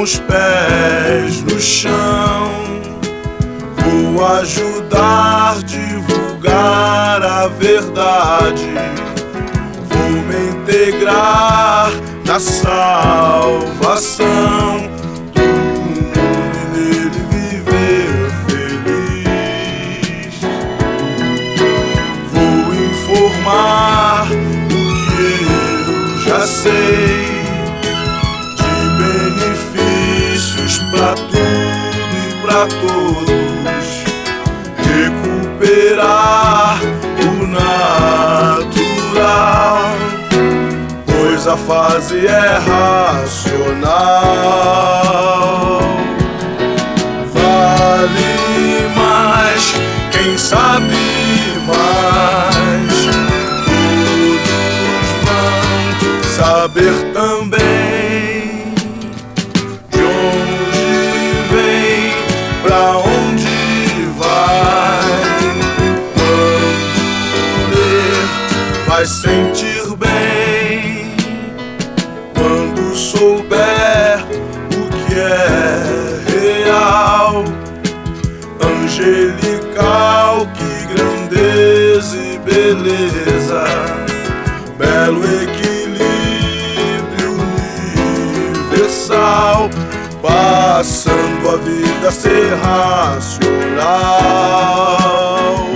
os pés no chão. Vou ajudar, divulgar a verdade. Vou me integrar na salvação do mundo e nele viver feliz. Vou informar o que eu já sei, de benefícios pra tudo e pra todos. Recuperar o natural, pois a fase é racional. Vale mais quem sabe mais. Todos vão saber também de onde vem, pra onde vai sentir bem quando souber o que é real. Angelical, que grandeza e beleza, belo equilíbrio universal, passando a vida a ser racional.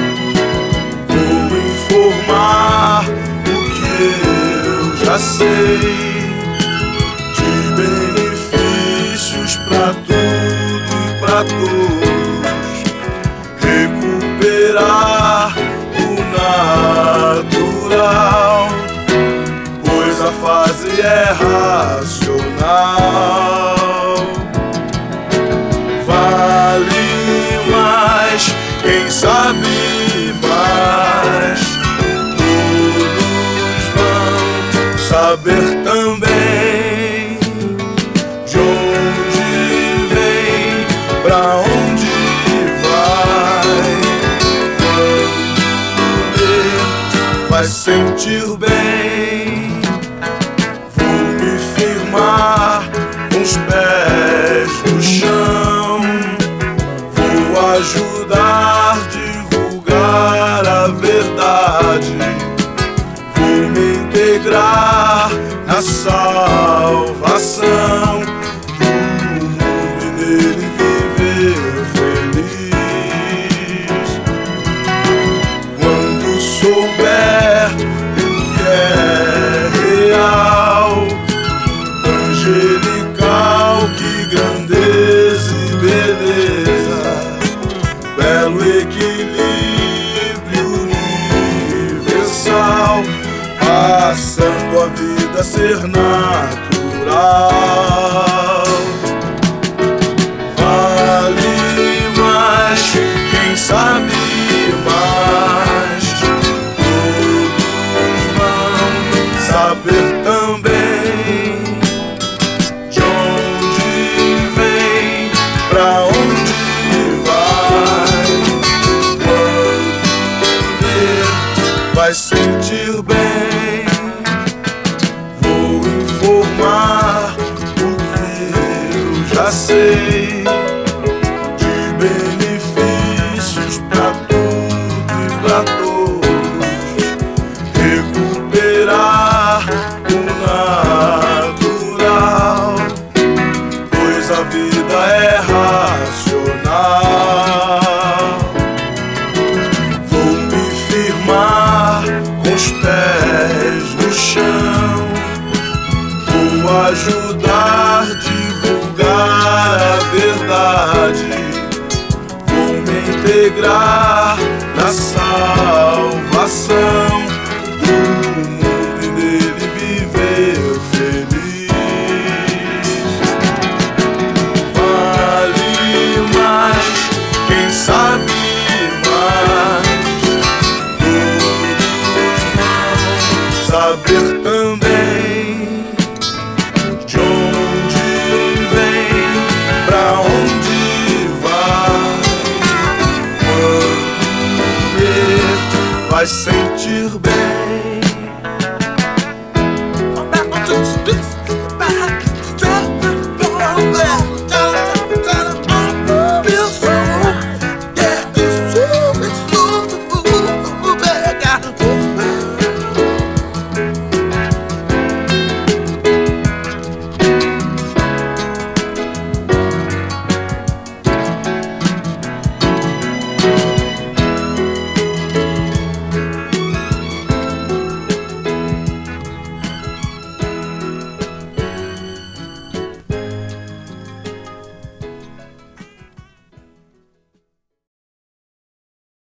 Já sei, de benefícios pra tudo e pra todos. Recuperar o natural, pois a fase é racional. Vale mais quem sabe mais. Saber também de onde vem, pra onde vai. Quando ler, vai sentir bem. Vou me firmar com os pés no chão. Vou ajudar, divulgar a verdade. Vou me integrar na salvação do mundo e nele viver feliz. Quando souber o que é real, angelical, que grandeza e beleza, belo equilíbrio universal, passando a vida a ser natural. Vale mais quem sabe mais. Todos vão saber também de onde vem, pra onde vai. Quando ler, vai sentir bem. O que eu já sei, de benefícios pra tudo e pra todos. Recuperar o natural, pois a vida é racional. Vou me firmar com os pés no chão. Vou ajudar, divulgar a verdade. Vou me integrar na salvação do mundo e nele viver feliz. Vale mais quem sabe mais. Todos vão saber também de onde vem, pra onde vai. Quando ler, vai sentir bem.